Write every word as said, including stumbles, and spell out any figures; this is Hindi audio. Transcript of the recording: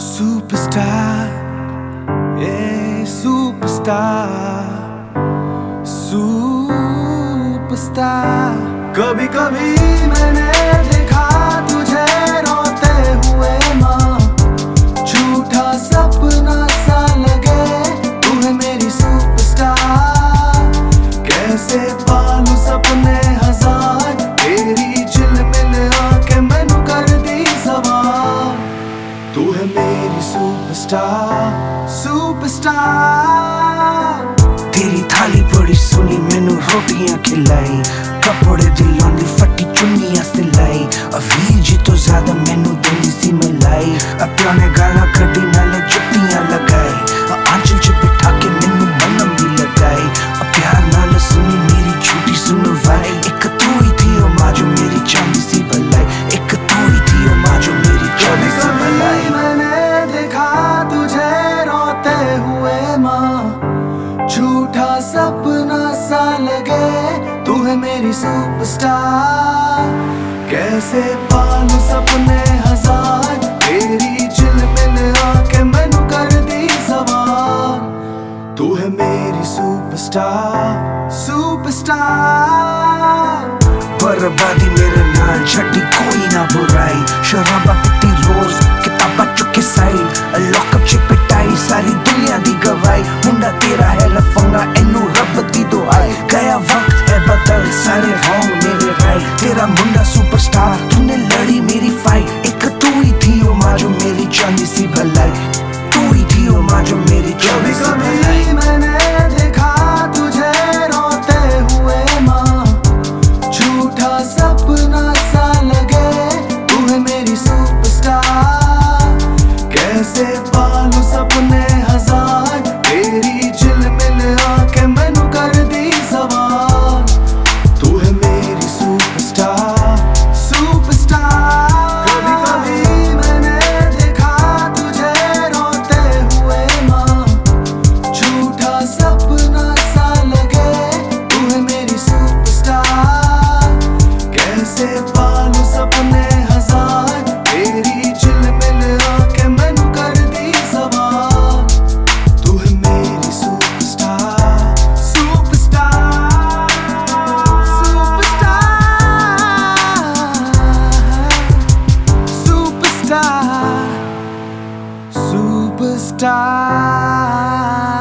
Superstar, yeah, superstar, superstar। कभी कभी मैंने देखा तुझे रोते हुए माँ, झूठा सपना सा लगे तू है मेरी सुपरस्टार। कैसे पालूं सपने हजार, तेरी झिलमिल आंखें मैनू कर दी सवार। तू है मेरी सुपरस्टार, सुपरस्टार। तेरी थाली बड़ी सोनी मैनू रोटियां खिलाई, कपड़े दिलों दी फटी चुन्नियां सिलाई। अवीर जी तो ज्यादा मैनू देंदी सी मलाई, अपनों ने गाना कटी नाले जुट्टियां लगाई। आंचल च बिठा के मैनू मलम भी लगाई, प्यार नाल सुनी मेरी झूठी सुनवाई। एक तू ही थी ओ मां जो मेरी चांदी सी भलाई, एक तू ही थी ओ मां जो मेरी चांदी सी भलाई। मैंने देखा तुझे रोते हुए माँ, झूठा सपना सा लगे तू है मेरी सुपरस्टार। कैसे पालूं सपने हजार, तेरी झिलमिल आंखें मैनू कर दी सवार। तू है मेरी सुपरस्टार, सुपरस्टार। बर्बादी मेरे नाल छड्डी कोई ना बुराई, शराबा पीती रोज किताबा चुके साइड। लॉकअप च पिटाई सारी दुनिया दी गवाई, मुंडा तेरा है लफंगा एनू रब दी दुआई। गया वक्त है बदल सारे रॉन्ग मेरे राइट, तेरा मुंडा सुपरस्टार तूने लड़ी मेरी फाइट। एक तू ही थी ओ मां जो मेरी चांदी सी भलाई, तू ही थी ओ मां जो मेरी चांदी सी भलाई। मैंने देखा तुझे रोते हुए माँ, झूठा सपना सा लगे तू है मेरी सुपरस्टार। कैसे पालूं सपने हजार, तेरी झिलमिल आंखें मैनू कर दी सवार। तू है मेरी सुपरस्टार, सुपरस्टार। कभी कभी मैंने देखा तुझे रोते हुए माँ, झूठा सपना सा लगे तू है मेरी सुपरस्टार। कैसे पालूं सपने हजार, तेरी झिलमिल आंखें मैनू कर दी सवार। तू है मेरी superstar, superstar, superstar, superstar, superstar.